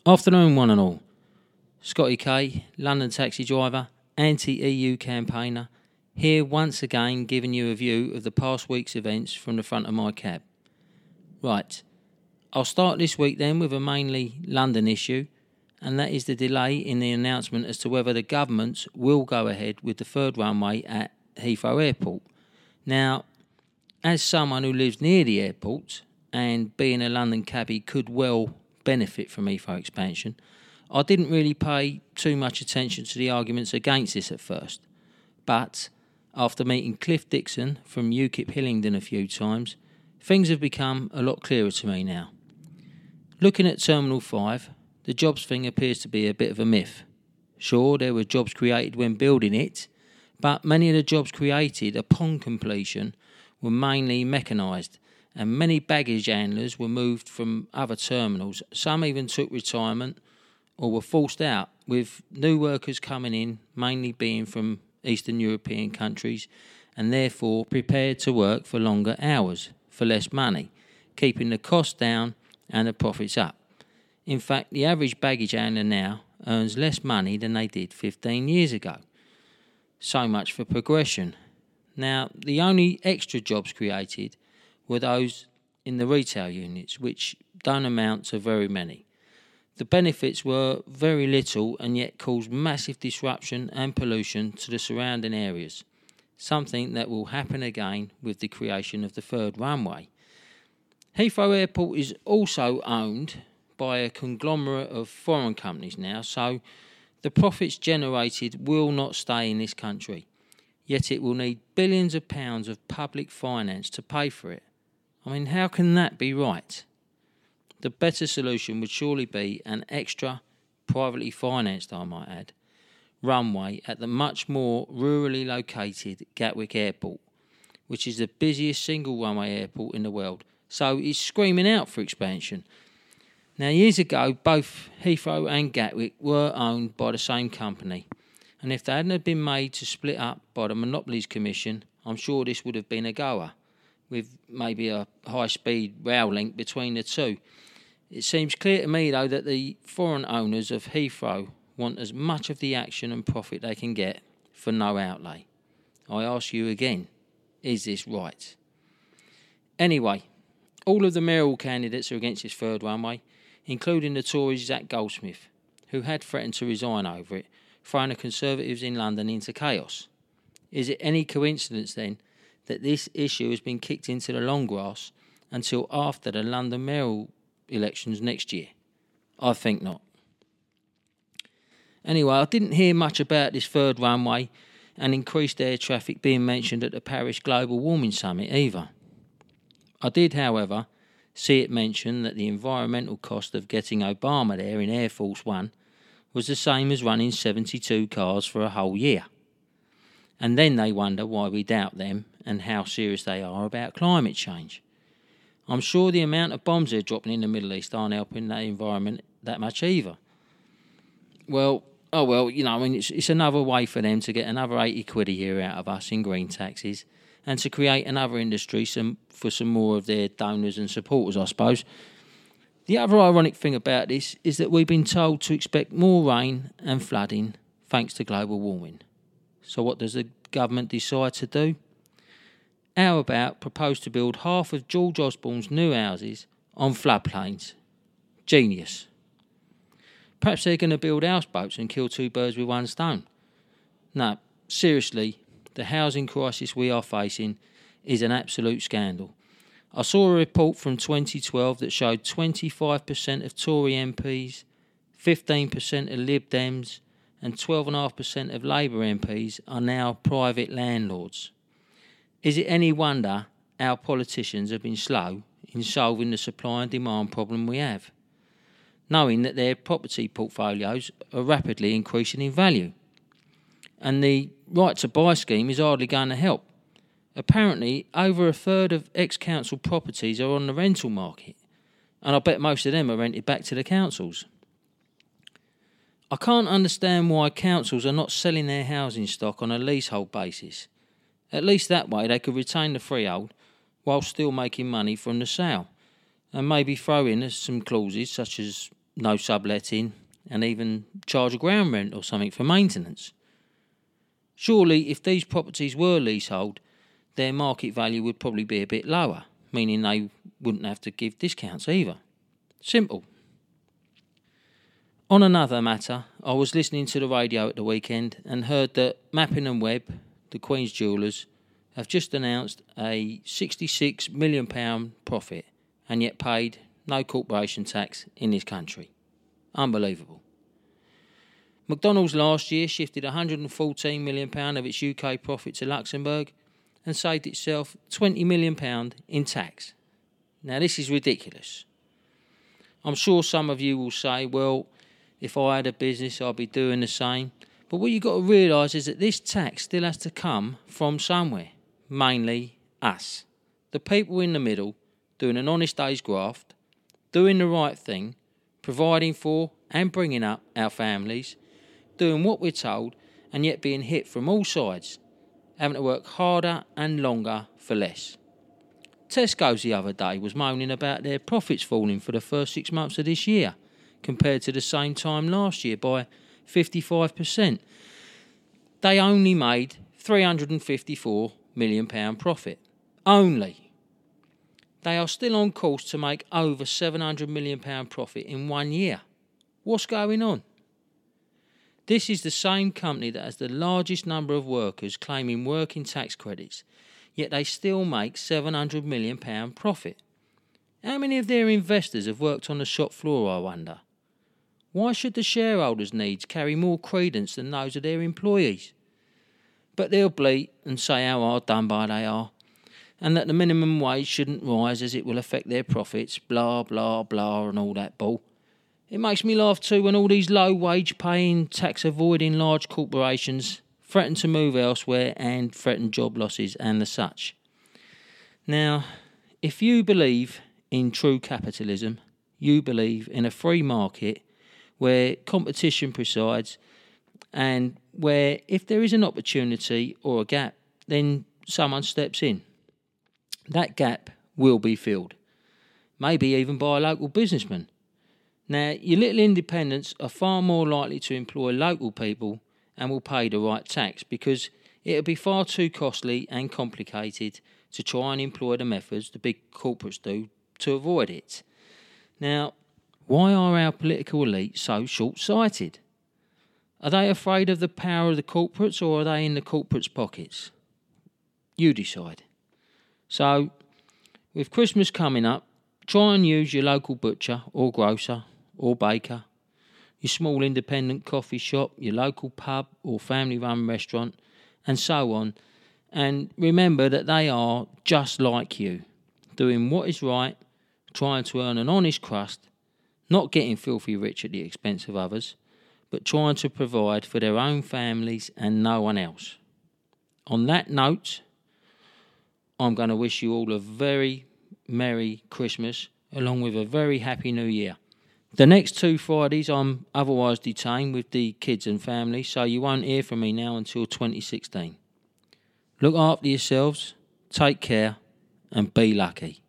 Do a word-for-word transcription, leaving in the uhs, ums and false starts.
Afternoon, one and all. Scotty K, London taxi driver, anti-E U campaigner, here once again giving you a view of the past week's events from the front of my cab. Right, I'll start this week then with a mainly London issue, and that is the delay in the announcement as to whether the government will go ahead with the third runway at Heathrow Airport. Now, as someone who lives near the airport, and being a London cabbie could well benefit from Heathrow expansion, I didn't really pay too much attention to the arguments against this at first. But after meeting Cliff Dixon from UKIP Hillingdon a few times, things have become a lot clearer to me now. Looking at Terminal five, the jobs thing appears to be a bit of a myth. Sure, there were jobs created when building it, but many of the jobs created upon completion were mainly mechanised, and many baggage handlers were moved from other terminals. Some even took retirement or were forced out, with new workers coming in, mainly being from Eastern European countries, and therefore prepared to work for longer hours for less money, keeping the costs down and the profits up. In fact, the average baggage handler now earns less money than they did fifteen years ago. So much for progression. Now, the only extra jobs created were those in the retail units, which don't amount to very many. The benefits were very little and yet caused massive disruption and pollution to the surrounding areas, something that will happen again with the creation of the third runway. Heathrow Airport is also owned by a conglomerate of foreign companies now, so the profits generated will not stay in this country, yet it will need billions of pounds of public finance to pay for it. I mean, how can that be right? The better solution would surely be an extra, privately financed, I might add, runway at the much more rurally located Gatwick Airport, which is the busiest single runway airport in the world, so it's screaming out for expansion. Now, years ago, both Heathrow and Gatwick were owned by the same company, and if they hadn't been made to split up by the Monopolies Commission, I'm sure this would have been a goer, with maybe a high-speed rail link between the two. It seems clear to me, though, that the foreign owners of Heathrow want as much of the action and profit they can get for no outlay. I ask you again, is this right? Anyway, all of the mayoral candidates are against this third runway, including the Tories' Zac Goldsmith, who had threatened to resign over it, throwing the Conservatives in London into chaos. Is it any coincidence, then, that this issue has been kicked into the long grass until after the London mayoral elections next year? I think not. Anyway, I didn't hear much about this third runway and increased air traffic being mentioned at the Paris Global Warming Summit either. I did, however, see it mentioned that the environmental cost of getting Obama there in Air Force One was the same as running seventy-two cars for a whole year. And then they wonder why we doubt them and how serious they are about climate change. I'm sure the amount of bombs they're dropping in the Middle East aren't helping that environment that much either. Well, oh well, you know, I mean, it's, it's another way for them to get another eighty quid a year out of us in green taxes and to create another industry some, for some more of their donors and supporters, I suppose. The other ironic thing about this is that we've been told to expect more rain and flooding thanks to global warming. So what does the government decide to do? How about propose to build half of George Osborne's new houses on floodplains? Genius. Perhaps they're going to build houseboats and kill two birds with one stone. No, seriously, the housing crisis we are facing is an absolute scandal. I saw a report from twenty twelve that showed twenty-five percent of Tory M Ps, fifteen percent of Lib Dems, and twelve point five percent of Labour M Ps are now private landlords. Is it any wonder our politicians have been slow in solving the supply and demand problem we have, knowing that their property portfolios are rapidly increasing in value? And the right to buy scheme is hardly going to help. Apparently, over a third of ex-council properties are on the rental market, and I bet most of them are rented back to the councils. I can't understand why councils are not selling their housing stock on a leasehold basis. At least that way they could retain the freehold while still making money from the sale, and maybe throw in some clauses such as no subletting, and even charge a ground rent or something for maintenance. Surely, if these properties were leasehold, their market value would probably be a bit lower, meaning they wouldn't have to give discounts either. Simple. On another matter, I was listening to the radio at the weekend and heard that Mappin and Webb, the Queen's Jewellers, have just announced a sixty-six million pounds profit and yet paid no corporation tax in this country. Unbelievable. McDonald's last year shifted one hundred fourteen million pounds of its U K profit to Luxembourg and saved itself twenty million pounds in tax. Now this is ridiculous. I'm sure some of you will say, well, if I had a business I'd be doing the same. But what you've got to realise is that this tax still has to come from somewhere, mainly us. The people in the middle doing an honest day's graft, doing the right thing, providing for and bringing up our families, doing what we're told and yet being hit from all sides, having to work harder and longer for less. Tesco's the other day was moaning about their profits falling for the first six months of this year compared to the same time last year by fifty-five percent. They only made three hundred fifty-four million pounds profit. Only. They are still on course to make over seven hundred million pounds profit in one year. What's going on? This is the same company that has the largest number of workers claiming working tax credits, yet they still make seven hundred million pounds profit. How many of their investors have worked on the shop floor, I wonder? Why should the shareholders' needs carry more credence than those of their employees? But they'll bleat and say how hard done by they are, and that the minimum wage shouldn't rise as it will affect their profits, blah, blah, blah, and all that bull. It makes me laugh too when all these low-wage paying, tax-avoiding large corporations threaten to move elsewhere and threaten job losses and the such. Now, if you believe in true capitalism, you believe in a free market where competition presides and where if there is an opportunity or a gap, then someone steps in. That gap will be filled, maybe even by a local businessman. Now, your little independents are far more likely to employ local people and will pay the right tax because it would be far too costly and complicated to try and employ the methods the big corporates do to avoid it. Now, why are our political elite so short-sighted? Are they afraid of the power of the corporates or are they in the corporates' pockets? You decide. So, with Christmas coming up, try and use your local butcher or grocer or baker, your small independent coffee shop, your local pub or family-run restaurant, and so on. And remember that they are just like you, doing what is right, trying to earn an honest crust, not getting filthy rich at the expense of others, but trying to provide for their own families and no one else. On that note, I'm going to wish you all a very Merry Christmas, along with a very Happy New Year. The next two Fridays I'm otherwise detained with the kids and family, so you won't hear from me now until twenty sixteen. Look after yourselves, take care, and be lucky.